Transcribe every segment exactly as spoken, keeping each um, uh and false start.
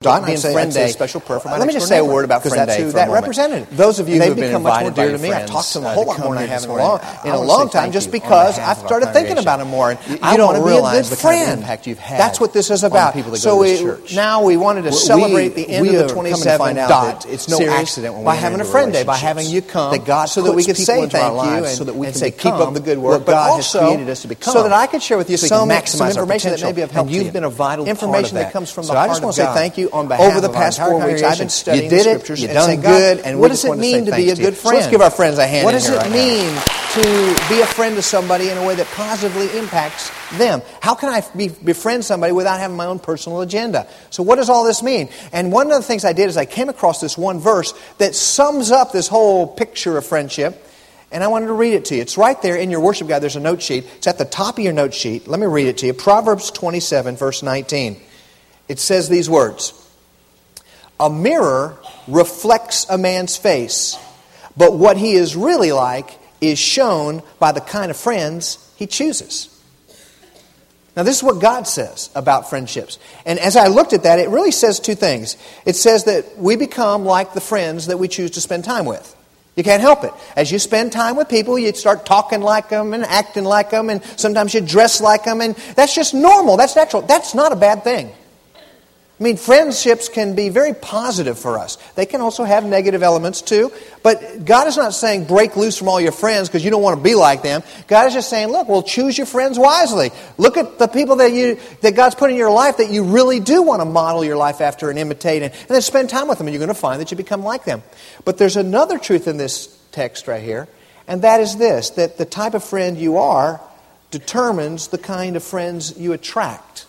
Dot, being say, Friend Day. a special prayer for my Let me just say a word about Friend Day who for that a moment. represented. Those of you and who they've have been become much more invited dear by to me. friends, I've talked to them a uh, whole to lot come more than I here have this in a morning. long, I- in I a wanna long say time, thank just you because on behalf I've of our started thinking congregation. about them more. And You- I you don't want to be a realize good the kind of friend. impact you've had That's what this is on the about. people that so go to this we, church. now we wanted to We- celebrate the end we of are the coming to twenty-seven find out dot that it's no series accident when we by enter having a into Friend Day, by relationships. having you come, That God so that we puts could people say into our thank you lives and, so that we and can say keep become up the good work, what but God has also created us to become, so that I could share with you so we can some, maximize some our information that potential. maybe have And helped you've you. been a vital part information of that that. comes from So the I heart just of want to say God. thank you on behalf Over the of our past entire four weeks, I've congregation. been studying You did the it. scriptures You and done saying, good. God, And we what just does it wanted to say mean to be thanks a to you. good So friend? let's give our friends a hand What in does here it right now. mean to be a friend to somebody in a way that positively impacts them? How can I be, befriend somebody without having my own personal agenda? So what does all this mean? And one of the things I did is I came across this one verse that sums up this whole picture of friendship, and I wanted to read it to you. It's right there in your worship guide. There's a note sheet. It's at the top of your note sheet. Let me read it to you. Proverbs twenty-seven, verse nineteen. It says these words: "A mirror reflects a man's face, but what he is really like is shown by the kind of friends he chooses." Now, this is what God says about friendships. And as I looked at that, it really says two things. It says that we become like the friends that we choose to spend time with. You can't help it. As you spend time with people, you start talking like them and acting like them, and sometimes you dress like them, and that's just normal. That's natural. That's not a bad thing. I mean, friendships can be very positive for us. They can also have negative elements too. But God is not saying break loose from all your friends because you don't want to be like them. God is just saying, look, well, choose your friends wisely. Look at the people that you that God's put in your life that you really do want to model your life after and imitate, and, and then spend time with them, and you're going to find that you become like them. But there's another truth in this text right here, and that is this, that the type of friend you are determines the kind of friends you attract.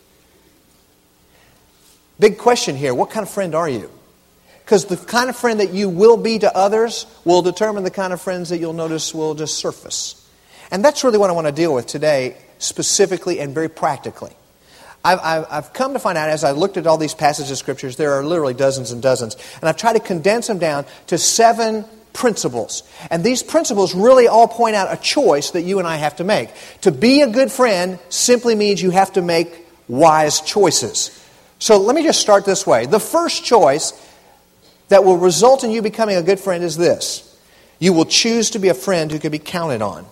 Big question here. What kind of friend are you? Because the kind of friend that you will be to others will determine the kind of friends that you'll notice will just surface. And that's really what I want to deal with today, specifically and very practically. I've, I've, I've come to find out, as I looked at all these passages of Scriptures, there are literally dozens and dozens. And I've tried to condense them down to seven principles. And these principles really all point out a choice that you and I have to make. To be a good friend simply means you have to make wise choices. So let me just start this way. The first choice that will result in you becoming a good friend is this. You will choose to be a friend who can be counted on.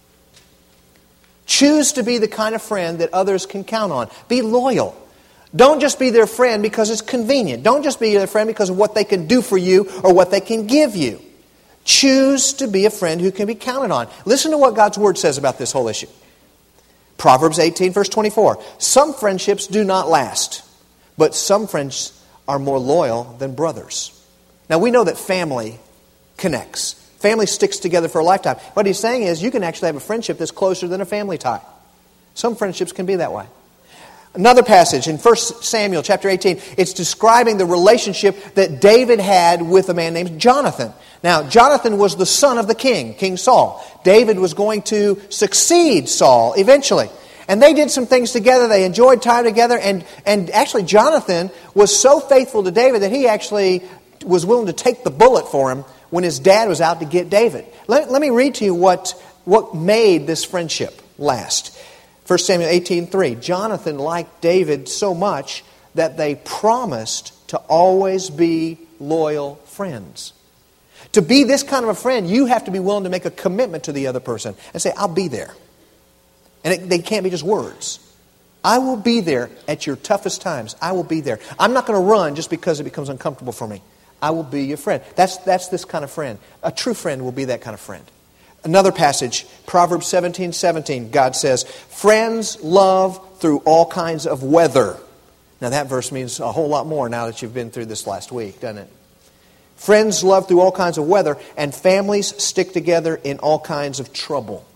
Choose to be the kind of friend that others can count on. Be loyal. Don't just be their friend because it's convenient. Don't just be their friend because of what they can do for you or what they can give you. Choose to be a friend who can be counted on. Listen to what God's Word says about this whole issue. Proverbs eighteen, verse twenty-four. Some friendships do not last, but some friends are more loyal than brothers. Now, we know that family connects. Family sticks together for a lifetime. What he's saying is you can actually have a friendship that's closer than a family tie. Some friendships can be that way. Another passage in First Samuel chapter eighteen, it's describing the relationship that David had with a man named Jonathan. Now, Jonathan was the son of the king, King Saul. David was going to succeed Saul eventually. And they did some things together. They enjoyed time together. And, and actually, Jonathan was so faithful to David that he actually was willing to take the bullet for him when his dad was out to get David. Let, let me read to you what, what made this friendship last. First Samuel eighteen three. Jonathan liked David so much that they promised to always be loyal friends. To be this kind of a friend, you have to be willing to make a commitment to the other person and say, I'll be there. And it, they can't be just words. I will be there at your toughest times. I will be there. I'm not going to run just because it becomes uncomfortable for me. I will be your friend. That's, that's this kind of friend. A true friend will be that kind of friend. Another passage, Proverbs seventeen seventeen, God says, friends love through all kinds of weather. Now that verse means a whole lot more now that you've been through this last week, doesn't it? Friends love through all kinds of weather, and families stick together in all kinds of trouble.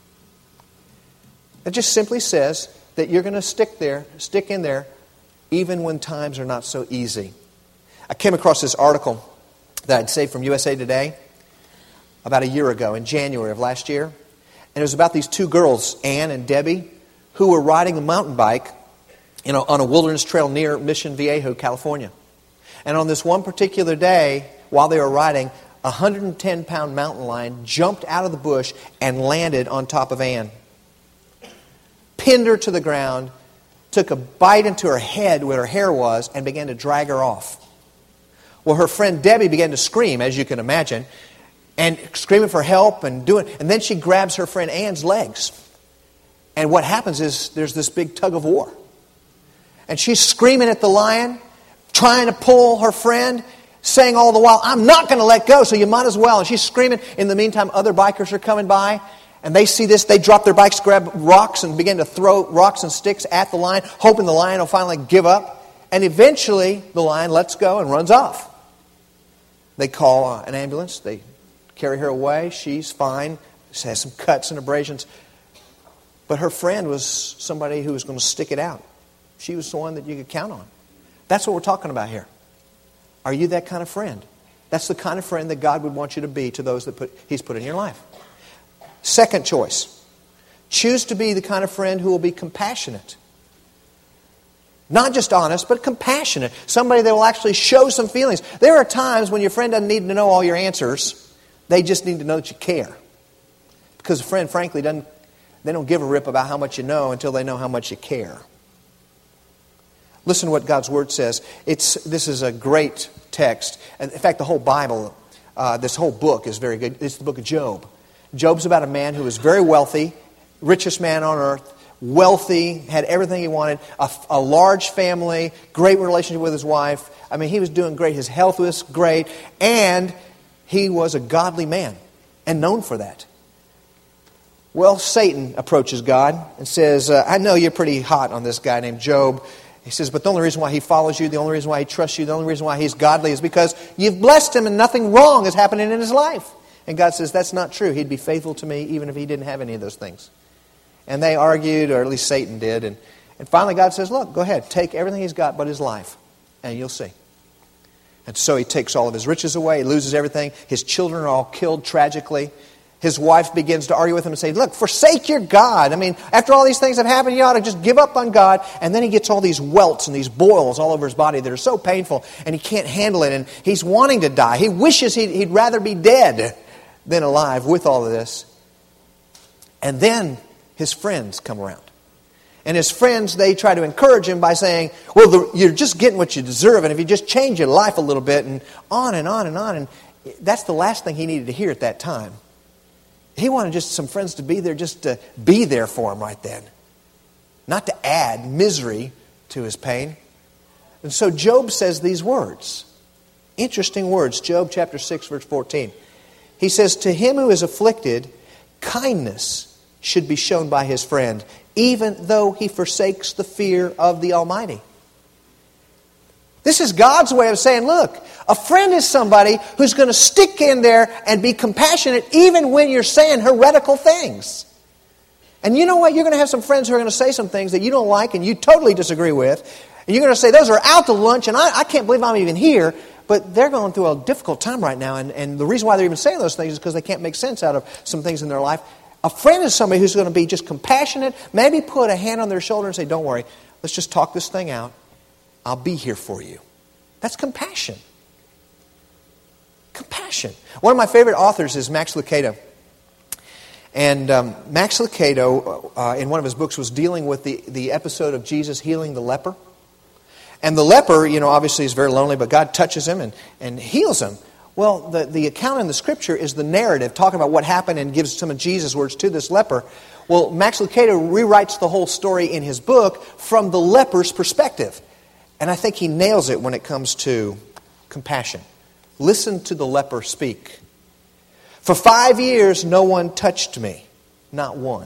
It just simply says that you're going to stick there, stick in there, even when times are not so easy. I came across this article that I'd saved from U S A Today about a year ago, in January of last year. And it was about these two girls, Ann and Debbie, who were riding a mountain bike you know, on a wilderness trail near Mission Viejo, California. And on this one particular day, while they were riding, a one hundred ten pound mountain lion jumped out of the bush and landed on top of Ann. Pinned her to the ground, took a bite into her head where her hair was and began to drag her off. Well, her friend Debbie began to scream, as you can imagine, and screaming for help and doing. And then she grabs her friend Ann's legs. And what happens is there's this big tug of war. And she's screaming at the lion, trying to pull her friend, saying all the while, I'm not going to let go, so you might as well. And she's screaming. In the meantime, other bikers are coming by, and they see this. They drop their bikes, grab rocks, and begin to throw rocks and sticks at the lion, hoping the lion will finally give up. And eventually, the lion lets go and runs off. They call an ambulance. They carry her away. She's fine. She has some cuts and abrasions. But her friend was somebody who was going to stick it out. She was the one that you could count on. That's what we're talking about here. Are you that kind of friend? That's the kind of friend that God would want you to be to those that put, He's put in your life. Second choice. Choose to be the kind of friend who will be compassionate. Not just honest, but compassionate. Somebody that will actually show some feelings. There are times when your friend doesn't need to know all your answers. They just need to know that you care. Because a friend, frankly, doesn't, they don't give a rip about how much you know until they know how much you care. Listen to what God's Word says. It's This is a great text. In fact, the whole Bible, uh, this whole book is very good. It's the book of Job. Job's about a man who was very wealthy, richest man on earth, wealthy, had everything he wanted, a, a large family, great relationship with his wife. I mean, he was doing great. His health was great, and he was a godly man and known for that. Well, Satan approaches God and says, uh, I know you're pretty hot on this guy named Job. He says, but the only reason why he follows you, the only reason why he trusts you, the only reason why he's godly is because you've blessed him and nothing wrong is happening in his life. And God says, that's not true. He'd be faithful to me even if he didn't have any of those things. And they argued, or at least Satan did. And, and finally God says, look, go ahead, take everything he's got but his life, and you'll see. And so he takes all of his riches away. He loses everything. His children are all killed tragically. His wife begins to argue with him and say, look, forsake your God. I mean, after all these things have happened, you ought to just give up on God. And then he gets all these welts and these boils all over his body that are so painful, and he can't handle it. And he's wanting to die. He wishes he'd, he'd rather be dead than alive with all of this. And then his friends come around. And his friends, they try to encourage him by saying, well, the, you're just getting what you deserve, and if you just change your life a little bit, and on and on and on. And that's the last thing he needed to hear at that time. He wanted just some friends to be there, just to be there for him right then. Not to add misery to his pain. And so Job says these words. Interesting words. Job chapter six, verse fourteen. He says, to him who is afflicted, kindness should be shown by his friend, even though he forsakes the fear of the Almighty. This is God's way of saying, look, a friend is somebody who's going to stick in there and be compassionate even when you're saying heretical things. And you know what? You're going to have some friends who are going to say some things that you don't like and you totally disagree with. And you're going to say, those are out to lunch and I, I can't believe I'm even here. But they're going through a difficult time right now. And, and the reason why they're even saying those things is because they can't make sense out of some things in their life. A friend is somebody who's going to be just compassionate, maybe put a hand on their shoulder and say, don't worry, let's just talk this thing out. I'll be here for you. That's compassion. Compassion. One of my favorite authors is Max Lucado. And um, Max Lucado, uh, in one of his books, was dealing with the, the episode of Jesus healing the leper. And the leper, you know, obviously is very lonely, but God touches him and, and heals him. Well, the, the account in the Scripture is the narrative, talking about what happened and gives some of Jesus' words to this leper. Well, Max Lucado rewrites the whole story in his book from the leper's perspective. And I think he nails it when it comes to compassion. Listen to the leper speak. For five years, no one touched me. Not one.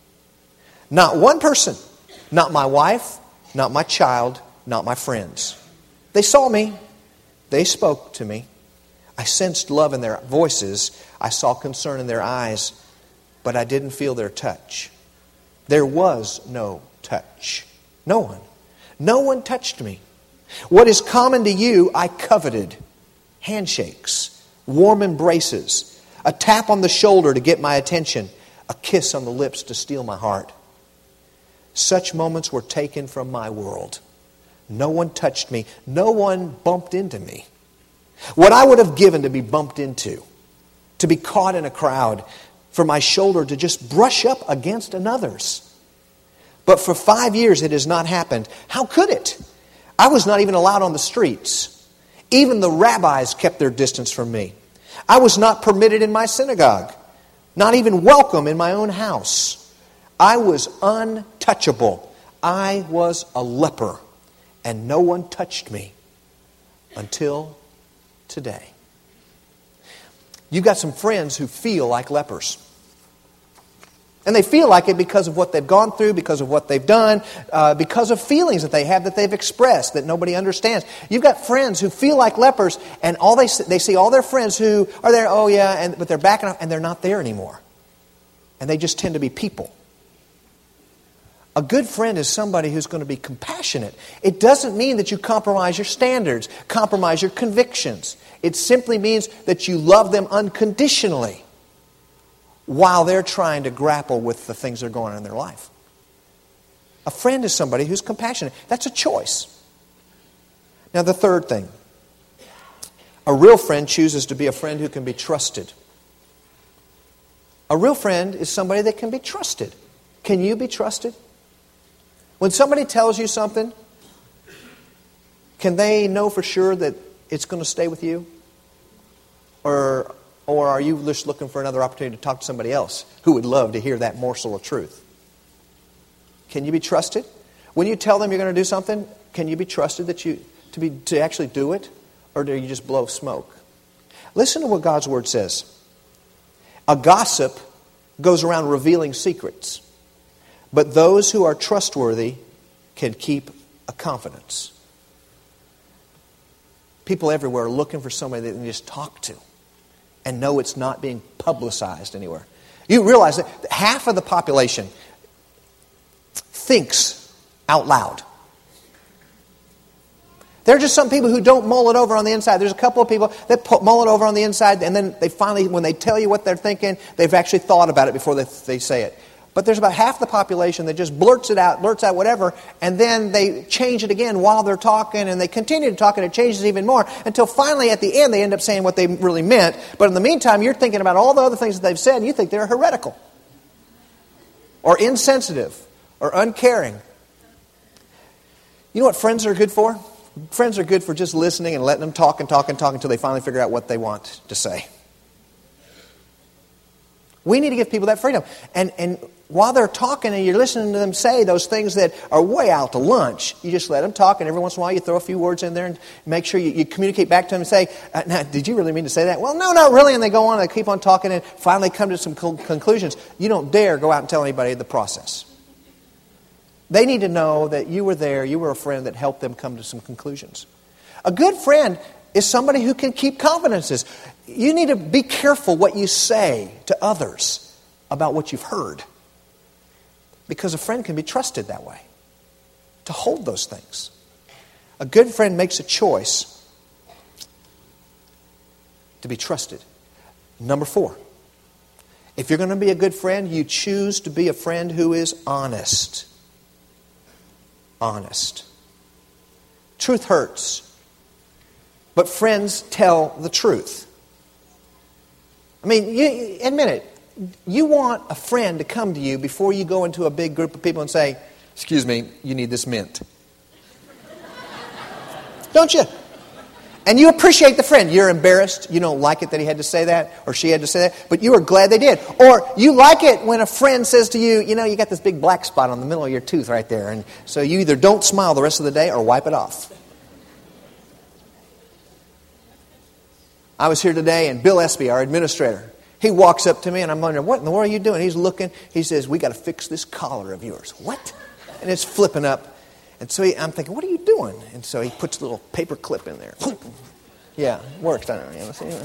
Not one person. Not my wife, not my child, not my friends. They saw me. They spoke to me. I sensed love in their voices. I saw concern in their eyes. But I didn't feel their touch. There was no touch. No one. No one touched me. What is common to you, I coveted. Handshakes, warm embraces, a tap on the shoulder to get my attention, a kiss on the lips to steal my heart. Such moments were taken from my world. No one touched me. No one bumped into me. What I would have given to be bumped into, to be caught in a crowd, for my shoulder to just brush up against another's. But for five years it has not happened. How could it? I was not even allowed on the streets. Even the rabbis kept their distance from me. I was not permitted in my synagogue. Not even welcome in my own house. I was untouchable. I was a leper. And no one touched me until today. You've got some friends who feel like lepers. And they feel like it because of what they've gone through, because of what they've done, uh, because of feelings that they have that they've expressed that nobody understands. You've got friends who feel like lepers, and all they they see all their friends who are there, oh yeah, and, but they're backing off, and they're not there anymore. And they just tend to be people. A good friend is somebody who's going to be compassionate. It doesn't mean that you compromise your standards, compromise your convictions. It simply means that you love them unconditionally while they're trying to grapple with the things that are going on in their life. A friend is somebody who's compassionate. That's a choice. Now, the third thing. A real friend chooses to be a friend who can be trusted. A real friend is somebody that can be trusted. Can you be trusted? When somebody tells you something, can they know for sure that it's going to stay with you? Or, or are you just looking for another opportunity to talk to somebody else who would love to hear that morsel of truth? Can you be trusted? When you tell them you're going to do something, can you be trusted that you to be to actually do it? Or do you just blow smoke? Listen to what God's Word says. A gossip goes around revealing secrets, but those who are trustworthy can keep a confidence. People everywhere are looking for somebody that they can just talk to and know it's not being publicized anywhere. You realize that half of the population thinks out loud. There are just some people who don't mull it over on the inside. There's a couple of people that mull it over on the inside, and then they finally, when they tell you what they're thinking, they've actually thought about it before they, they say it. But there's about half the population that just blurts it out, blurts out whatever, and then they change it again while they're talking, and they continue to talk, and it changes even more, until finally at the end they end up saying what they really meant. But in the meantime, you're thinking about all the other things that they've said, and you think they're heretical, or insensitive, or uncaring. You know what friends are good for? Friends are good for just listening and letting them talk and talk and talk until they finally figure out what they want to say. We need to give people that freedom. And and while they're talking and you're listening to them say those things that are way out to lunch, you just let them talk, and every once in a while you throw a few words in there and make sure you, you communicate back to them and say, uh, now, did you really mean to say that? Well, no, not really. And they go on and they keep on talking and finally come to some conclusions. You don't dare go out and tell anybody the process. They need to know that you were there, you were a friend that helped them come to some conclusions. A good friend is somebody who can keep confidences. You need to be careful what you say to others about what you've heard. Because a friend can be trusted that way, to hold those things. A good friend makes a choice to be trusted. Number four, if you're going to be a good friend, you choose to be a friend who is honest. Honest. Truth hurts, but friends tell the truth. I mean, you, admit it. You want a friend to come to you before you go into a big group of people and say, "Excuse me, you need this mint." Don't you? And you appreciate the friend. You're embarrassed. You don't like it that he had to say that or she had to say that, but you are glad they did. Or you like it when a friend says to you, you know, you got this big black spot on the middle of your tooth right there. And so you either don't smile the rest of the day or wipe it off. I was here today, and Bill Espy, our administrator, he walks up to me, and I'm wondering, what in the world are you doing? He's looking. He says, "We got to fix this collar of yours." What? And it's flipping up. And so he, I'm thinking, what are you doing? And so he puts a little paper clip in there. Yeah, it works, doesn't it? You know,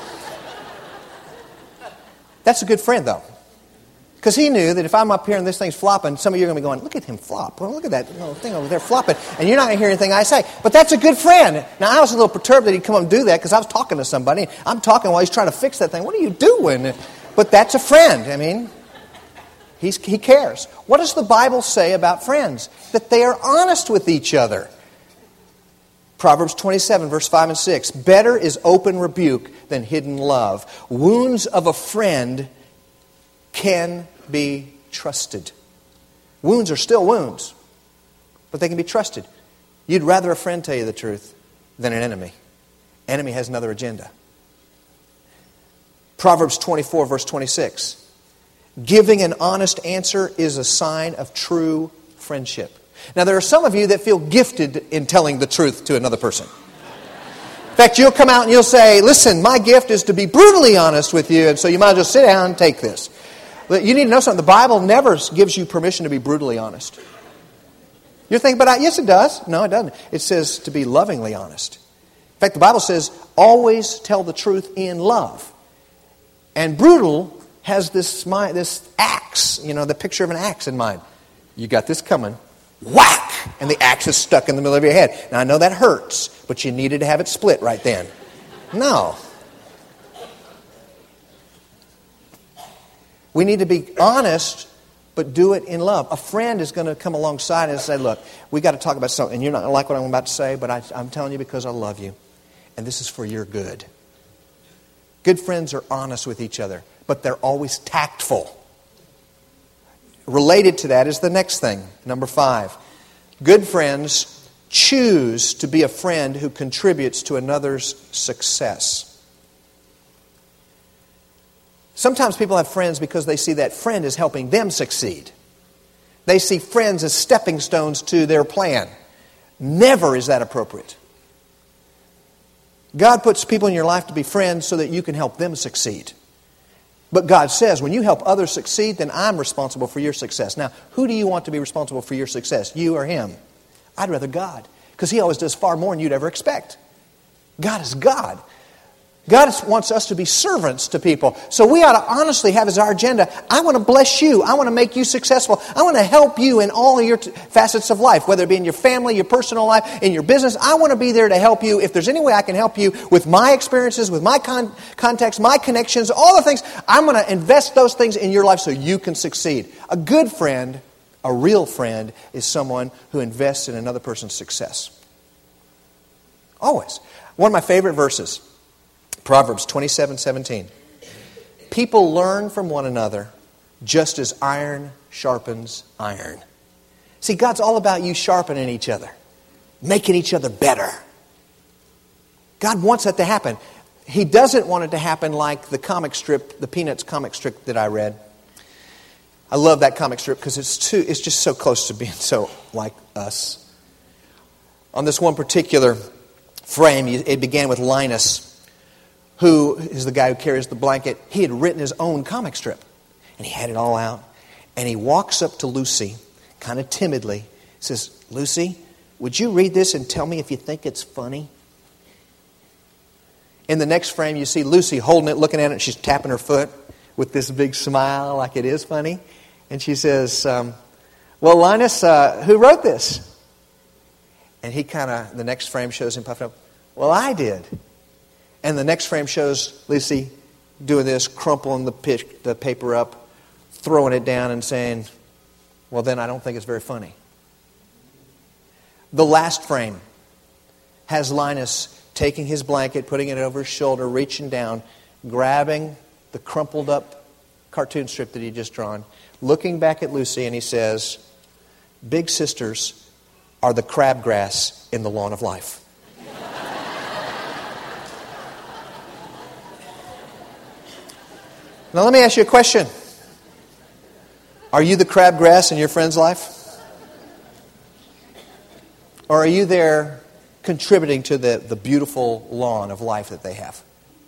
that's a good friend, though. Because he knew that if I'm up here and this thing's flopping, some of you are going to be going, "Look at him flop. Well, look at that little thing over there flopping." And you're not going to hear anything I say. But that's a good friend. Now, I was a little perturbed that he'd come up and do that because I was talking to somebody. I'm talking while he's trying to fix that thing. What are you doing? But that's a friend. I mean, he's, he cares. What does the Bible say about friends? That they are honest with each other. Proverbs twenty-seven, verse five and six. Better is open rebuke than hidden love. Wounds of a friend can be trusted. Wounds are still wounds, but they can be trusted. You'd rather a friend tell you the truth than an enemy. Enemy has another agenda. Proverbs twenty-four, verse twenty-six. Giving an honest answer is a sign of true friendship. Now, there are some of you that feel gifted in telling the truth to another person. In fact, you'll come out and you'll say, listen, my gift is to be brutally honest with you, and so you might as well sit down and take this. But you need to know something. The Bible never gives you permission to be brutally honest. You're thinking, but I, yes, it does. No, it doesn't. It says to be lovingly honest. In fact, the Bible says, always tell the truth in love. And brutal has this this axe, you know, the picture of an axe in mind. You got this coming, whack, and the axe is stuck in the middle of your head. Now, I know that hurts, but you needed to have it split right then. No. We need to be honest, but do it in love. A friend is going to come alongside and say, look, we got to talk about something. And you're not going to like what I'm about to say, but I, I'm telling you because I love you. And this is for your good. Good friends are honest with each other, but they're always tactful. Related to that is the next thing, number five. Good friends choose to be a friend who contributes to another's success. Sometimes people have friends because they see that friend is helping them succeed. They see friends as stepping stones to their plan. Never is that appropriate. God puts people in your life to be friends so that you can help them succeed. But God says, when you help others succeed, then I'm responsible for your success. Now, who do you want to be responsible for your success? You or Him? I'd rather God, because He always does far more than you'd ever expect. God is God. God wants us to be servants to people. So we ought to honestly have as our agenda, I want to bless you. I want to make you successful. I want to help you in all of your t- facets of life, whether it be in your family, your personal life, in your business. I want to be there to help you. If there's any way I can help you with my experiences, with my con- context, my connections, all the things, I'm going to invest those things in your life so you can succeed. A good friend, a real friend, is someone who invests in another person's success. Always. One of my favorite verses, Proverbs twenty-seven seventeen. People learn from one another just as iron sharpens iron. See, God's all about you sharpening each other, making each other better. God wants that to happen. He doesn't want it to happen like the comic strip, the Peanuts comic strip that I read. I love that comic strip because it's too, it's just so close to being so like us. On this one particular frame, it began with Linus, who is the guy who carries the blanket. He had written his own comic strip. And he had it all out. And he walks up to Lucy, kind of timidly. He says, Lucy, would you read this and tell me if you think it's funny? In the next frame, you see Lucy holding it, looking at it, and she's tapping her foot with this big smile like it is funny. And she says, um, well, Linus, uh, who wrote this? And he kind of, the next frame shows him puffing up, well, I did. And the next frame shows Lucy doing this, crumpling the, pitch, the paper up, throwing it down and saying, well, then I don't think it's very funny. The last frame has Linus taking his blanket, putting it over his shoulder, reaching down, grabbing the crumpled up cartoon strip that he just drawn, looking back at Lucy, and he says, big sisters are the crabgrass in the lawn of life. Now let me ask you a question. Are you the crabgrass in your friend's life? Or are you there contributing to the, the beautiful lawn of life that they have?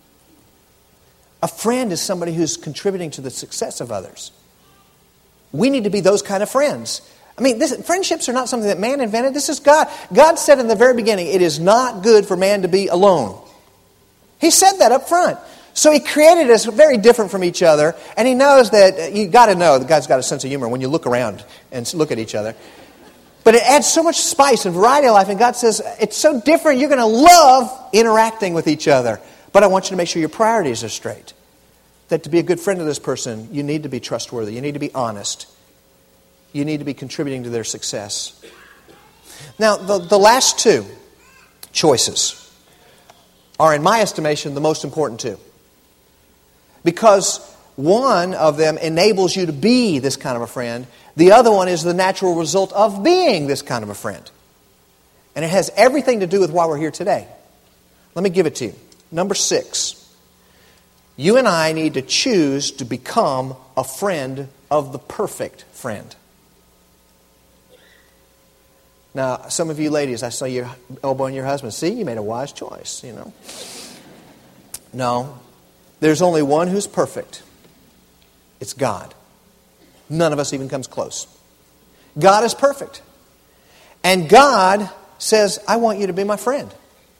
A friend is somebody who's contributing to the success of others. We need to be those kind of friends. I mean, this, friendships are not something that man invented. This is God. God said in the very beginning, it is not good for man to be alone. He said that up front. So He created us very different from each other, and He knows that, you got to know that God's got a sense of humor when you look around and look at each other. But it adds so much spice and variety of life, and God says, it's so different, you're going to love interacting with each other. But I want you to make sure your priorities are straight. That to be a good friend to this person, you need to be trustworthy, you need to be honest, you need to be contributing to their success. Now, the, the last two choices are, in my estimation, the most important two. Because One of them enables you to be this kind of a friend. The other one is the natural result of being this kind of a friend. And it has everything to do with why we're here today. Let me give it to you. Number six. You and I need to choose to become a friend of the perfect friend. Now, some of you ladies, I saw you elbowing your husband. See, you made a wise choice, you know. No, there's only one who's perfect. It's God. None of us even comes close. God is perfect. And God says, I want you to be my friend.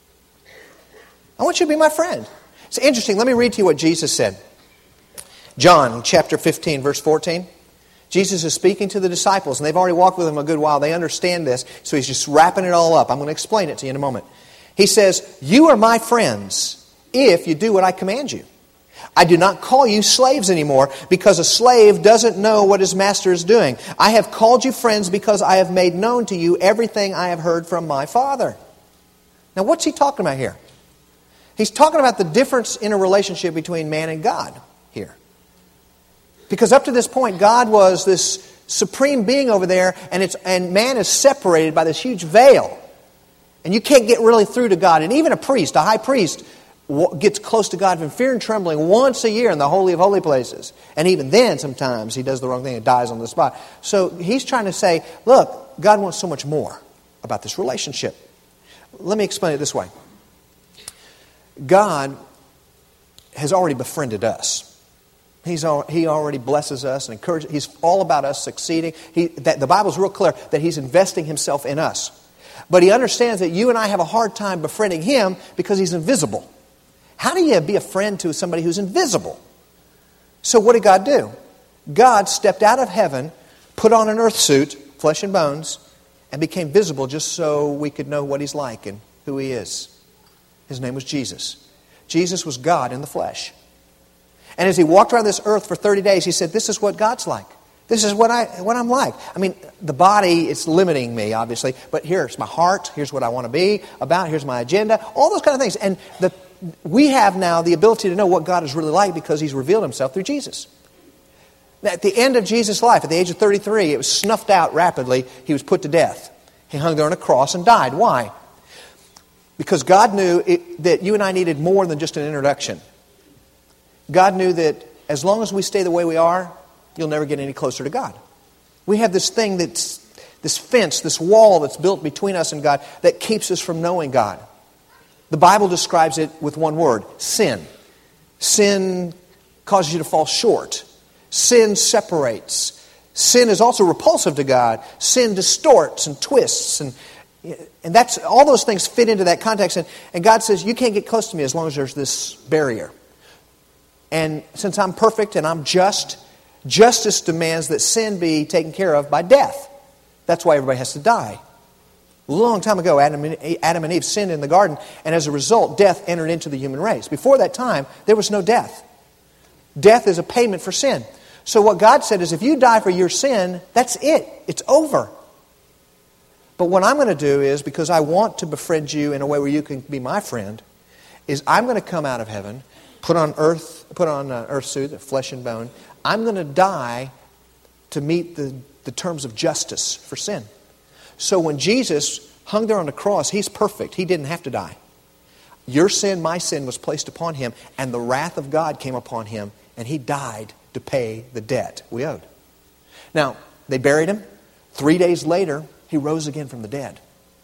I want you to be my friend. It's interesting. Let me read to you what Jesus said. John chapter fifteen, verse fourteen. Jesus is speaking to the disciples, and they've already walked with him a good while. They understand this, so he's just wrapping it all up. I'm going to explain it to you in a moment. He says, you are my friends if you do what I command you. I do not call you slaves anymore, because a slave doesn't know what his master is doing. I have called you friends because I have made known to you everything I have heard from my Father. Now, what's he talking about here? He's talking about the difference in a relationship between man and God here. Because up to this point, God was this supreme being over there, and it's and man is separated by this huge veil. And you can't get really through to God. And even a priest, a high priest, gets close to God in fear and trembling once a year in the Holy of Holy Places. And even then, sometimes, he does the wrong thing and dies on the spot. So he's trying to say, look, God wants so much more about this relationship. Let me explain it this way. God has already befriended us. He's al- he already blesses us and encourages. He's all about us succeeding. He, that, the Bible's real clear that He's investing Himself in us. But He understands that you and I have a hard time befriending Him because He's invisible. How do you be a friend to somebody who's invisible? So what did God do? God stepped out of heaven, put on an earth suit, flesh and bones, and became visible just so we could know what He's like and who He is. His name was Jesus. Jesus was God in the flesh. And as He walked around this earth for thirty days, He said, this is what God's like. This is what, I, what I'm like. I mean, the body, it's limiting me, obviously. But here's my heart. Here's what I want to be about. Here's my agenda. All those kind of things. And the, we have now the ability to know what God is really like because He's revealed Himself through Jesus. Now, at the end of Jesus' life, at the age of thirty-three, it was snuffed out rapidly. He was put to death. He hung there on a cross and died. Why? Because God knew it, that you and I needed more than just an introduction. God knew that as long as we stay the way we are, you'll never get any closer to God. We have this thing that's, this fence, this wall that's built between us and God that keeps us from knowing God. The Bible describes it with one word, sin. Sin causes you to fall short. Sin separates. Sin is also repulsive to God. Sin distorts and twists and And that's all those things fit into that context. And, and God says, you can't get close to me as long as there's this barrier. And since I'm perfect and I'm just, justice demands that sin be taken care of by death. That's why everybody has to die. A long time ago, Adam and, Adam and Eve sinned in the garden, and as a result, death entered into the human race. Before that time, there was no death. Death is a payment for sin. So what God said is, if you die for your sin, that's it. It's over. But what I'm going to do is, because I want to befriend you in a way where you can be my friend, is I'm going to come out of heaven, put on earth, put on an earth suit, flesh and bone. I'm going to die to meet the, the terms of justice for sin. So when Jesus hung there on the cross, He's perfect. He didn't have to die. Your sin, my sin, was placed upon Him, and the wrath of God came upon Him, and He died to pay the debt we owed. Now, they buried Him. Three days later, He rose again from the dead.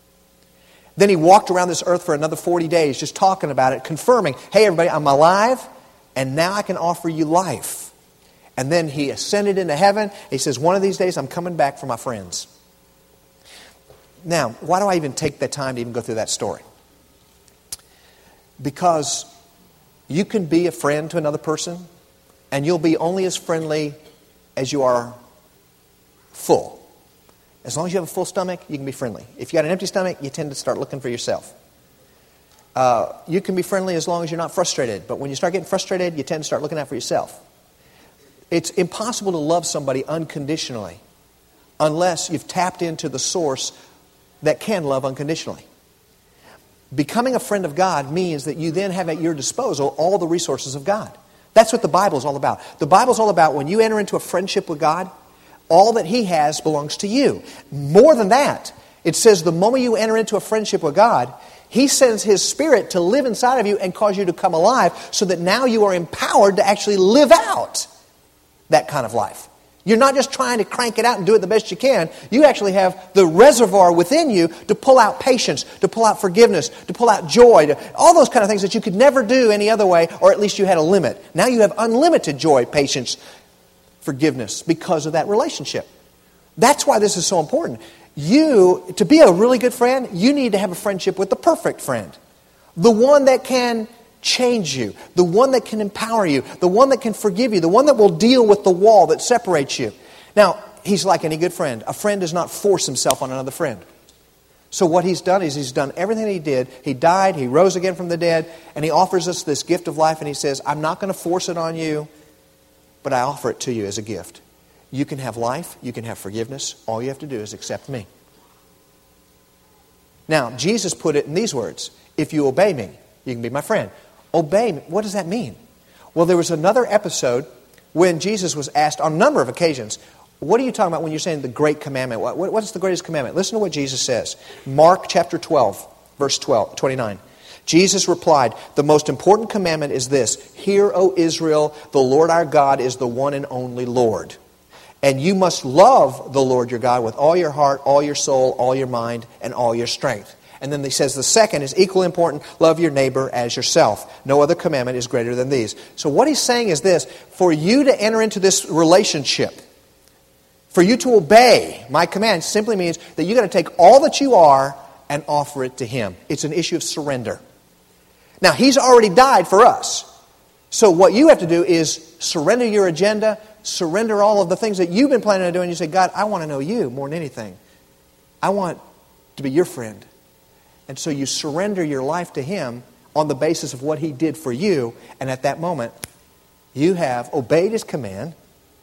Then He walked around this earth for another forty days just talking about it, confirming, hey everybody, I'm alive and now I can offer you life. And then He ascended into heaven. He says, one of these days I'm coming back for my friends. Now, why do I even take the time to even go through that story? Because you can be a friend to another person and you'll be only as friendly as you are full. As long as you have a full stomach, you can be friendly. If you got an empty stomach, you tend to start looking for yourself. Uh, you can be friendly as long as you're not frustrated. But when you start getting frustrated, you tend to start looking out for yourself. It's impossible to love somebody unconditionally unless you've tapped into the source that can love unconditionally. Becoming a friend of God means that you then have at your disposal all the resources of God. That's what the Bible is all about. The Bible is all about when you enter into a friendship with God, all that He has belongs to you. More than that, it says the moment you enter into a friendship with God, He sends His Spirit to live inside of you and cause you to come alive so that now you are empowered to actually live out that kind of life. You're not just trying to crank it out and do it the best you can. You actually have the reservoir within you to pull out patience, to pull out forgiveness, to pull out joy, to, all those kind of things that you could never do any other way, or at least you had a limit. Now you have unlimited joy, patience, forgiveness because of that relationship. That's why this is so important. You, to be a really good friend, you need to have a friendship with the perfect friend. The one that can change you, the one that can empower you, the one that can forgive you, the one that will deal with the wall that separates you. Now, he's like any good friend. A friend does not force himself on another friend. So what he's done is he's done everything he did. He died, he rose again from the dead, and he offers us this gift of life, and he says, I'm not going to force it on you, but I offer it to you as a gift. You can have life, you can have forgiveness. All you have to do is accept me. Now, Jesus put it in these words, if you obey me, you can be my friend. Obey me. What does that mean? Well, there was another episode when Jesus was asked on a number of occasions, what are you talking about when you're saying the great commandment? What, what, what's the greatest commandment? Listen to what Jesus says. Mark chapter twelve, verse twelve, twenty-nine. Jesus replied, the most important commandment is this, hear, O Israel, the Lord our God is the one and only Lord. And you must love the Lord your God with all your heart, all your soul, all your mind, and all your strength. And then he says the second is equally important, love your neighbor as yourself. No other commandment is greater than these. So what he's saying is this, for you to enter into this relationship, for you to obey my command simply means that you've got to take all that you are and offer it to Him. It's an issue of surrender. Now, He's already died for us. So what you have to do is surrender your agenda, surrender all of the things that you've been planning on doing. You say, God, I want to know you more than anything. I want to be your friend. And so you surrender your life to Him on the basis of what He did for you. And at that moment, you have obeyed His command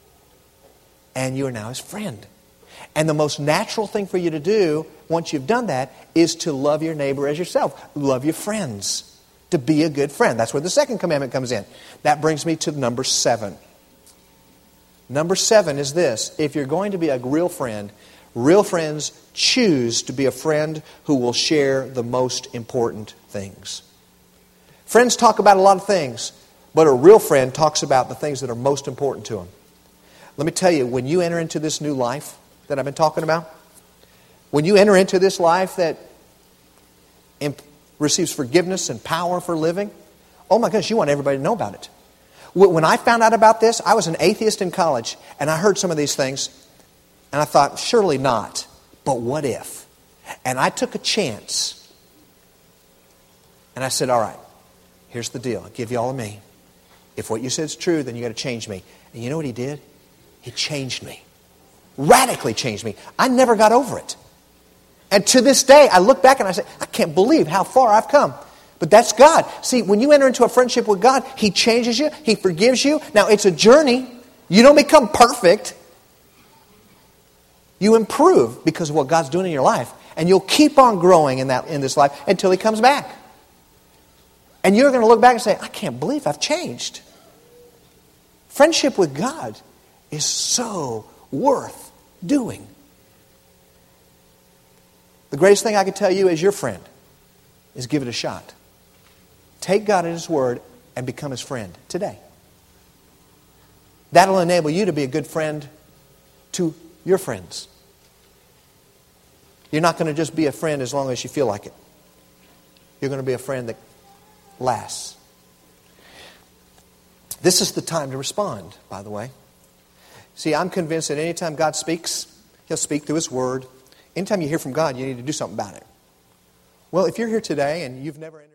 and you are now His friend. And the most natural thing for you to do once you've done that is to love your neighbor as yourself. Love your friends. To be a good friend. That's where the second commandment comes in. That brings me to number seven. Number seven is this. If you're going to be a real friend, real friends choose to be a friend who will share the most important things. Friends talk about a lot of things, but a real friend talks about the things that are most important to them. Let me tell you, when you enter into this new life that I've been talking about, when you enter into this life that imp- receives forgiveness and power for living, oh my goodness, you want everybody to know about it. When I found out about this, I was an atheist in college, and I heard some of these things, and I thought, surely not, but what if? And I took a chance, and I said, all right, here's the deal. I'll give you all of me. If what you said is true, then you got to change me. And you know what He did? He changed me. Radically changed me. I never got over it. And to this day, I look back and I say, I can't believe how far I've come. But that's God. See, when you enter into a friendship with God, He changes you. He forgives you. Now, it's a journey. You don't become perfect. You improve because of what God's doing in your life. And you'll keep on growing in that in this life until He comes back. And you're going to look back and say, I can't believe I've changed. Friendship with God is so worth doing. The greatest thing I can tell you as your friend is give it a shot. Take God at His word and become His friend today. That'll enable you to be a good friend to your friends. You're not going to just be a friend as long as you feel like it. You're going to be a friend that lasts. This is the time to respond, by the way. See, I'm convinced that anytime God speaks, He'll speak through His word. Anytime you hear from God, you need to do something about it. Well, if you're here today and you've never...